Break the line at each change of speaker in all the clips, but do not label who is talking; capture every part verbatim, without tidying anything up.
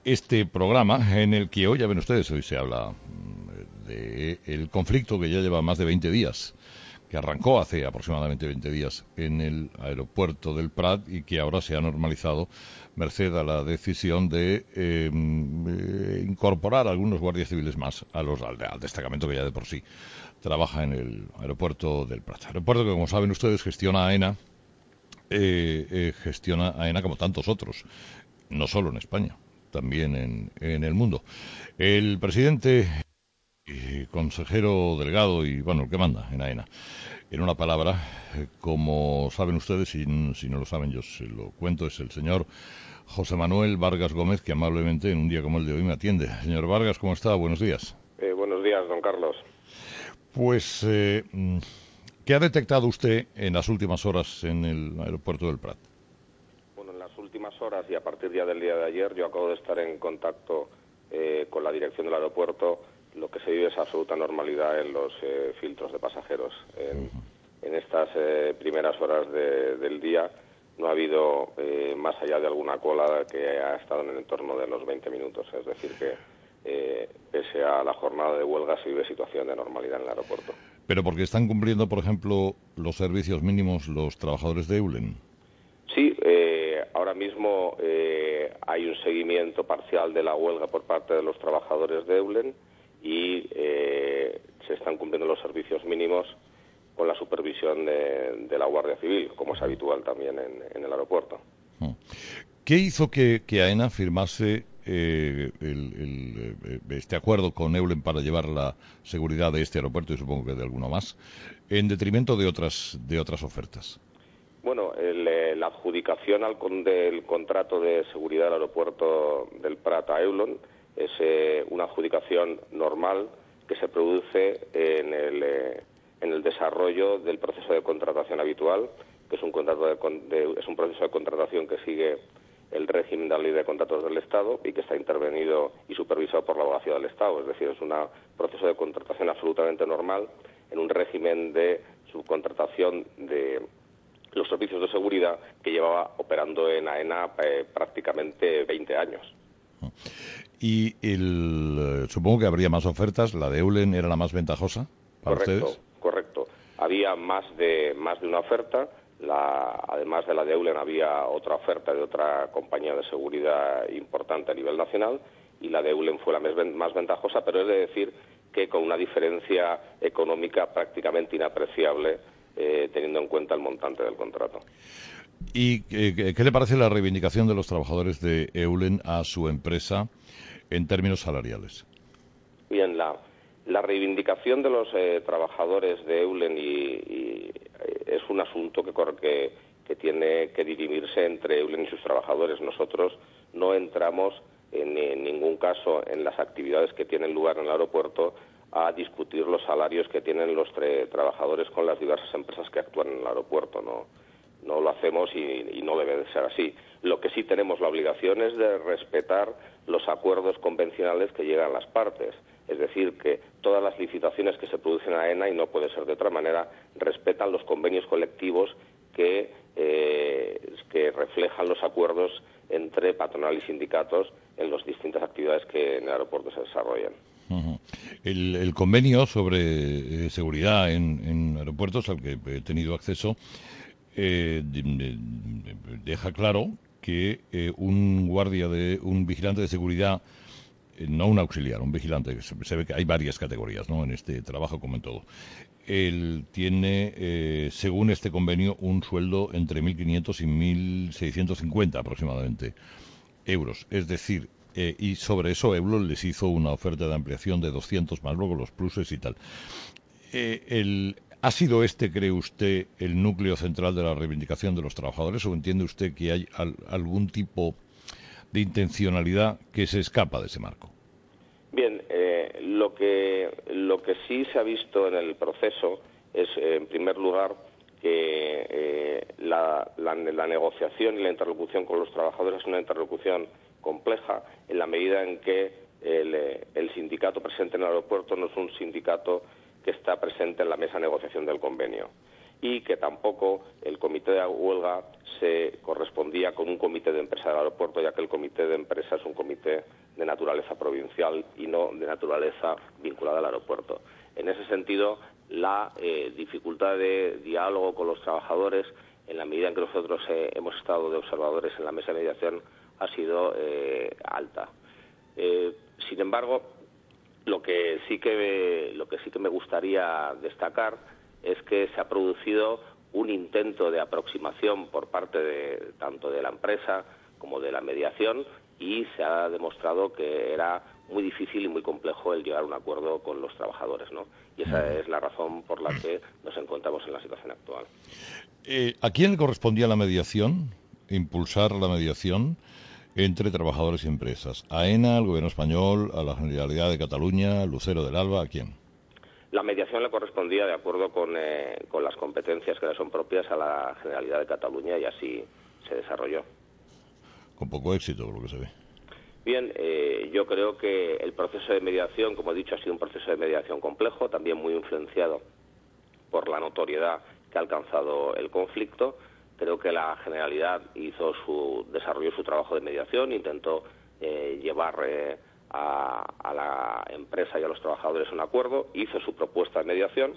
este programa en el que hoy, ya ven ustedes, hoy se habla del conflicto que ya lleva más de veinte días, que arrancó hace aproximadamente veinte días en el aeropuerto del Prat y que ahora se ha normalizado merced a la decisión de eh, incorporar algunos guardias civiles más a los, al, al destacamento que ya de por sí trabaja en el aeropuerto del Prat. Aeropuerto que, como saben ustedes, gestiona AENA, eh, eh, gestiona AENA como tantos otros, no solo en España, también en, en el mundo. El presidente, eh, consejero delegado y, bueno, el que manda en AENA, en una palabra, eh, como saben ustedes, y si no lo saben yo se lo cuento, es el señor José Manuel Vargas Gómez, que amablemente en un día como el de hoy me atiende. Señor Vargas, ¿cómo está? Buenos días.
Eh, buenos días, don Carlos.
Pues, eh, ¿qué ha detectado usted en las últimas horas en el aeropuerto del Prat?
Bueno, en las últimas horas y a partir ya del día de ayer, yo acabo de estar en contacto eh, con la dirección del aeropuerto. Lo que se vive es absoluta normalidad en los eh, filtros de pasajeros. En, uh-huh. en estas eh, primeras horas de, del día no ha habido, eh, más allá de alguna cola, que ha estado en el entorno de los veinte minutos. Es decir, que eh, pese a la jornada de huelga se vive situación de normalidad en el aeropuerto.
¿Pero porque están cumpliendo, por ejemplo, los servicios mínimos los trabajadores de Eulen?
Sí, eh, ahora mismo eh, hay un seguimiento parcial de la huelga por parte de los trabajadores de Eulen y eh, se están cumpliendo los servicios mínimos con la supervisión de, de la Guardia Civil, como es habitual también en, en el aeropuerto.
¿Qué hizo que, que AENA firmase eh, el, el, este acuerdo con Eulen para llevar la seguridad de este aeropuerto y supongo que de alguno más, en detrimento de otras de otras ofertas?
Bueno, el, eh, la adjudicación al con, del contrato de seguridad del aeropuerto del Prat a Eulen es eh, una adjudicación normal que se produce en el, eh, en el desarrollo del proceso de contratación habitual, que es un, contrato de, de, es un proceso de contratación que sigue el régimen de la Ley de Contratos del Estado y que está intervenido y supervisado por la Abogacía del Estado. Es decir, es un proceso de contratación absolutamente normal en un régimen de subcontratación de los servicios de seguridad que llevaba operando en AENA eh, prácticamente veinte años.
Y el, supongo que habría más ofertas. ¿La de Eulen era la más ventajosa para
correcto,
ustedes?
Correcto. Había más de más de una oferta. La, además de la de Eulen había otra oferta de otra compañía de seguridad importante a nivel nacional y la de Eulen fue la más ventajosa, pero es de decir que con una diferencia económica prácticamente inapreciable, eh, teniendo en cuenta el montante del contrato.
¿Y eh, qué le parece la reivindicación de los trabajadores de Eulen a su empresa en términos salariales?
Bien, la, la reivindicación de los eh, trabajadores de Eulen y, y, es un asunto que, que, que tiene que dirimirse entre Eulen y sus trabajadores. Nosotros no entramos en, en ningún caso en las actividades que tienen lugar en el aeropuerto a discutir los salarios que tienen los trabajadores con las diversas empresas que actúan en el aeropuerto. No, no lo hacemos y, y no debe de ser así. Lo que sí tenemos la obligación es de respetar los acuerdos convencionales que llegan las partes. Es decir, que todas las licitaciones que se producen en AENA, y no puede ser de otra manera, respetan los convenios colectivos que, eh, que reflejan los acuerdos entre patronal y sindicatos en las distintas actividades que en el aeropuerto se desarrollan.
Uh-huh. El, el convenio sobre eh, seguridad en, en aeropuertos al que he tenido acceso eh, de, de, deja claro que eh, un guardia de un vigilante de seguridad, eh, no un auxiliar, un vigilante, que se, se ve que hay varias categorías, ¿no?, en este trabajo como en todo. Él tiene, eh, según este convenio, un sueldo entre mil quinientos y mil seiscientos cincuenta aproximadamente euros. Es decir, eh, y sobre eso Eulen les hizo una oferta de ampliación de doscientos más luego los pluses y tal. Eh, el, ¿Ha sido este, cree usted, el núcleo central de la reivindicación de los trabajadores o entiende usted que hay al, algún tipo de intencionalidad que se escapa de ese marco?
Bien, eh, lo que lo que sí se ha visto en el proceso es, eh, en primer lugar, que eh, la, la, la negociación y la interlocución con los trabajadores es una interlocución compleja en la medida en que el, el sindicato presente en el aeropuerto no es un sindicato que está presente en la mesa de negociación del convenio y que tampoco el comité de huelga se correspondía con un comité de empresa del aeropuerto, ya que el comité de empresa es un comité de naturaleza provincial y no de naturaleza vinculada al aeropuerto. En ese sentido, la eh, dificultad de diálogo con los trabajadores, en la medida en que nosotros eh, hemos estado de observadores en la mesa de mediación, ha sido eh, alta. Eh, sin embargo, lo que sí que lo que sí que me gustaría destacar es que se ha producido un intento de aproximación por parte de tanto de la empresa como de la mediación, y se ha demostrado que era muy difícil y muy complejo el llegar a un acuerdo con los trabajadores, ¿no? Y esa es la razón por la que nos encontramos en la situación actual.
Eh, ¿A quién le correspondía la mediación? Impulsar la mediación entre trabajadores y empresas. ¿A AENA, al Gobierno español, a la Generalidad de Cataluña, Lucero del Alba? ¿A quién?
La mediación le correspondía de acuerdo con, eh, con las competencias que le son propias a la Generalidad de Cataluña, y así se desarrolló.
Con poco éxito, por lo que se ve.
Bien, eh, yo creo que el proceso de mediación, como he dicho, ha sido un proceso de mediación complejo, también muy influenciado por la notoriedad que ha alcanzado el conflicto. Creo que la Generalidad hizo su desarrolló su trabajo de mediación, intentó eh, llevar eh, a, a la empresa y a los trabajadores un acuerdo, hizo su propuesta de mediación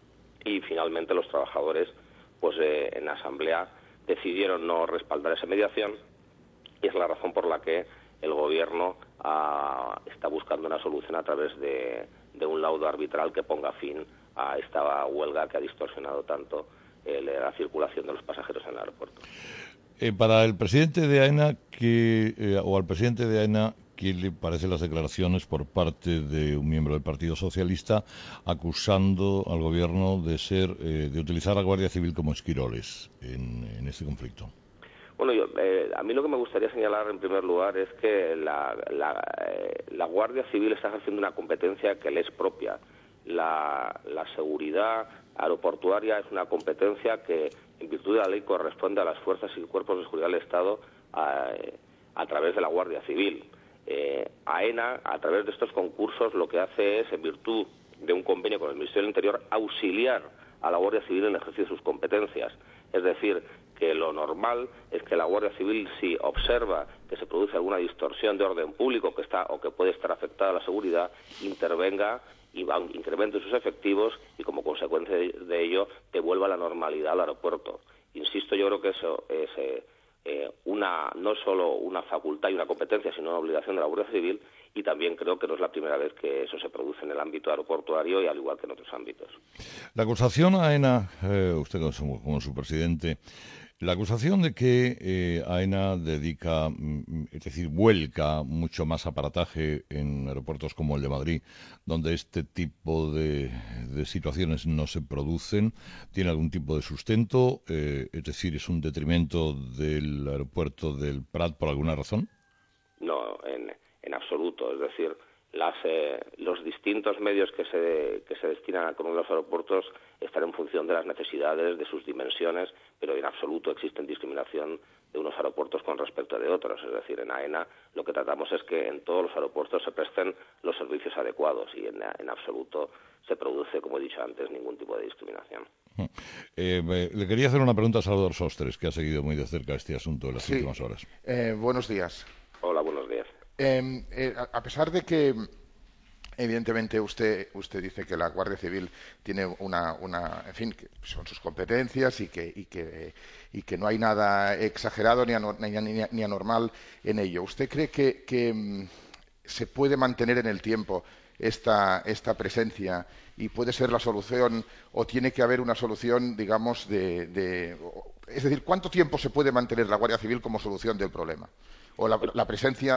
y finalmente los trabajadores, pues eh, en asamblea, decidieron no respaldar esa mediación, y es la razón por la que el Gobierno ah, está buscando una solución a través de, de un laudo arbitral que ponga fin a esta huelga que ha distorsionado tanto eh, la circulación de los pasajeros en el aeropuerto.
Eh, para el presidente de AENA, que, eh, o al presidente de AENA, ¿qué le parecen las declaraciones por parte de un miembro del Partido Socialista acusando al Gobierno de ser, eh, de utilizar a la Guardia Civil como esquiroles en, en este conflicto?
Bueno, yo, eh, a mí lo que me gustaría señalar en primer lugar es que la, la, eh, la Guardia Civil está ejerciendo una competencia que le es propia. La, la seguridad aeroportuaria es una competencia que, en virtud de la ley, corresponde a las fuerzas y cuerpos de seguridad del Estado a, a través de la Guardia Civil. Eh, AENA, a través de estos concursos, lo que hace es, en virtud de un convenio con el Ministerio del Interior, auxiliar a la Guardia Civil en el ejercicio de sus competencias. Es decir, que lo normal es que la Guardia Civil, si observa que se produce alguna distorsión de orden público que está o que puede estar afectada a la seguridad, intervenga y va, incremente sus efectivos y, como consecuencia de, de ello, devuelva la normalidad al aeropuerto. Insisto, yo creo que eso es eh, eh, una no solo una facultad y una competencia, sino una obligación de la Guardia Civil, y también creo que no es la primera vez que eso se produce en el ámbito aeroportuario y al igual que en otros ámbitos.
La acusación a AENA, eh, usted como, como su presidente, la acusación de que eh, AENA dedica, es decir, vuelca mucho más aparataje en aeropuertos como el de Madrid, donde este tipo de, de situaciones no se producen, ¿tiene algún tipo de sustento? Eh, es decir, ¿es un detrimento del aeropuerto del Prat por alguna razón?
No, en, en absoluto. Es decir, las, eh, los distintos medios que se, que se destinan a con los aeropuertos están en función de las necesidades, de sus dimensiones, pero en absoluto existe discriminación de unos aeropuertos con respecto de otros. Es decir, en AENA lo que tratamos es que en todos los aeropuertos se presten los servicios adecuados y en, en absoluto se produce, como he dicho antes, ningún tipo de discriminación.
Eh, me, le quería hacer una pregunta a Salvador Sostres, que ha seguido muy de cerca este asunto en las
sí.
últimas horas.
Eh, buenos días.
Hola, buenos días.
Eh, eh, a pesar de que, evidentemente, usted usted dice que la Guardia Civil tiene una, una en fin, que son sus competencias y que y que y que no hay nada exagerado ni, anor, ni, ni, ni anormal en ello. ¿Usted cree que, que um, se puede mantener en el tiempo esta esta presencia y puede ser la solución, o tiene que haber una solución, digamos, de, de es decir, cuánto tiempo se puede mantener la Guardia Civil como solución del problema? O la, la presencia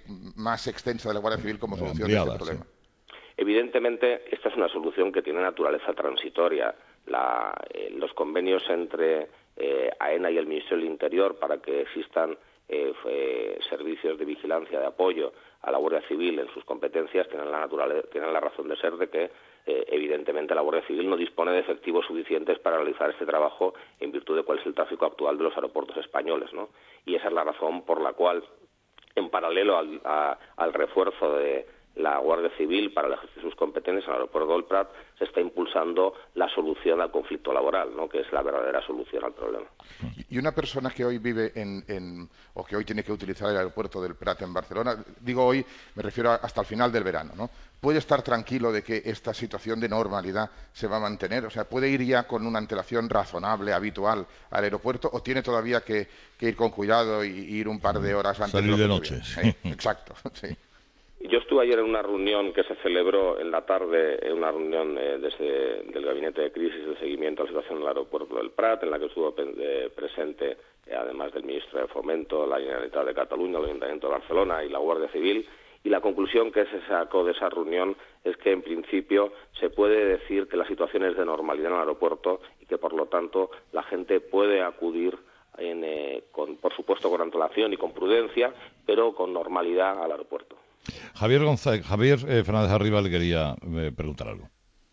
más extensa de la Guardia Civil como solución de este problema.
Sí. Evidentemente, esta es una solución que tiene naturaleza transitoria. La, eh, los convenios entre eh, AENA y el Ministerio del Interior para que existan eh, eh, servicios de vigilancia, de apoyo a la Guardia Civil en sus competencias tienen la, naturaleza, tienen la razón de ser de que, eh, evidentemente, la Guardia Civil no dispone de efectivos suficientes para realizar este trabajo en virtud de cuál es el tráfico actual de los aeropuertos españoles, ¿no? Y esa es la razón por la cual, en paralelo al, a, al refuerzo de, la Guardia Civil, para el ejercicio de sus competencias en el aeropuerto del Prat, se está impulsando la solución al conflicto laboral, ¿no?, que es la verdadera solución al problema.
Y una persona que hoy vive en, en o que hoy tiene que utilizar el aeropuerto del Prat en Barcelona, digo hoy, me refiero a, hasta el final del verano, ¿no?, ¿puede estar tranquilo de que esta situación de normalidad se va a mantener? O sea, ¿puede ir ya con una antelación razonable, habitual al aeropuerto, o tiene todavía que, que ir con cuidado y, y ir un par de horas antes?
Salir
de,
de noche.
Sí, exacto, sí.
Yo estuve ayer en una reunión que se celebró en la tarde, en una reunión eh, desde del Gabinete de Crisis de Seguimiento a la Situación en el Aeropuerto del Prat, en la que estuvo eh, presente, eh, además del Ministro de Fomento, la Generalitat de Cataluña, el Ayuntamiento de Barcelona y la Guardia Civil, y la conclusión que se sacó de esa reunión es que, en principio, se puede decir que la situación es de normalidad en el aeropuerto y que, por lo tanto, la gente puede acudir, en, eh, con, por supuesto, con antelación y con prudencia, pero con normalidad al aeropuerto.
Javier González, Javier eh, Fernández Arriba le quería eh, preguntar algo.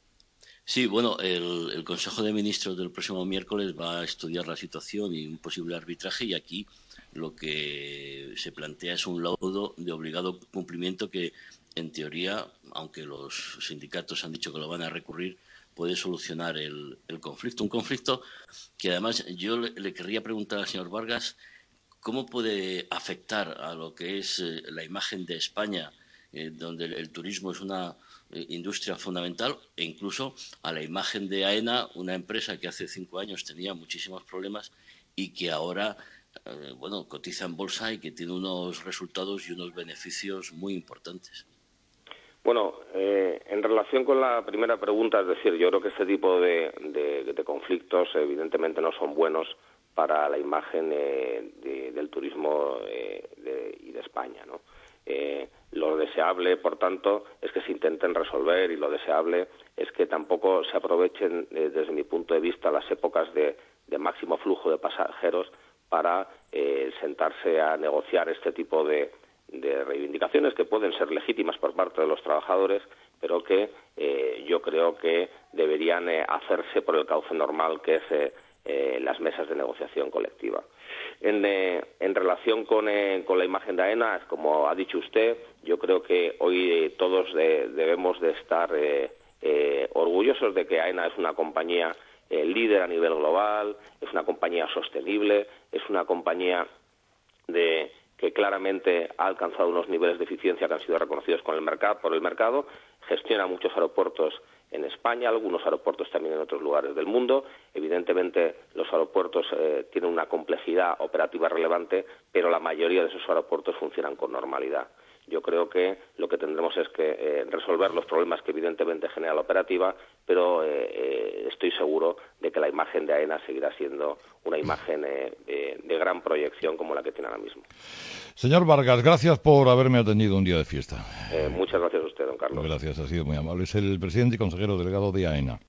Sí, bueno, el, el Consejo de Ministros del próximo miércoles va a estudiar la situación y un posible arbitraje, y aquí lo que se plantea es un laudo de obligado cumplimiento que, en teoría, aunque los sindicatos han dicho que lo van a recurrir, puede solucionar el, el conflicto. Un conflicto que, además, yo le, le querría preguntar al señor Vargas cómo puede afectar a lo que es eh, la imagen de España, eh, donde el, el turismo es una eh, industria fundamental, e incluso a la imagen de AENA, una empresa que hace cinco años tenía muchísimos problemas y que ahora eh, bueno, cotiza en bolsa y que tiene unos resultados y unos beneficios muy importantes.
Bueno, eh, en relación con la primera pregunta, es decir, yo creo que este tipo de, de, de conflictos evidentemente no son buenos para la imagen eh, de, del turismo eh, de, y de España, ¿no? Eh, lo deseable, por tanto, es que se intenten resolver, y lo deseable es que tampoco se aprovechen, eh, desde mi punto de vista, las épocas de, de máximo flujo de pasajeros para eh, sentarse a negociar este tipo de, de reivindicaciones que pueden ser legítimas por parte de los trabajadores, pero que eh, yo creo que deberían eh, hacerse por el cauce normal, que es eh, eh, las mesas de negociación colectiva. En, eh, en relación con, eh, con la imagen de AENA, como ha dicho usted, yo creo que hoy eh, todos de, debemos de estar eh, eh, orgullosos de que AENA es una compañía eh, líder a nivel global, es una compañía sostenible, es una compañía de que claramente ha alcanzado unos niveles de eficiencia que han sido reconocidos con el mercado, por el mercado, gestiona muchos aeropuertos en España, algunos aeropuertos también en otros lugares del mundo. Evidentemente, los aeropuertos eh, tienen una complejidad operativa relevante, pero la mayoría de esos aeropuertos funcionan con normalidad. Yo creo que lo que tendremos es que eh, resolver los problemas que evidentemente genera la operativa, pero eh, eh, estoy seguro de que la imagen de AENA seguirá siendo una imagen eh, de, de gran proyección como la que tiene ahora mismo.
Señor Vargas, gracias por haberme atendido un día de fiesta.
Eh, muchas gracias a usted, don Carlos.
Gracias, ha sido muy amable. Es el presidente y consejero delegado de AENA.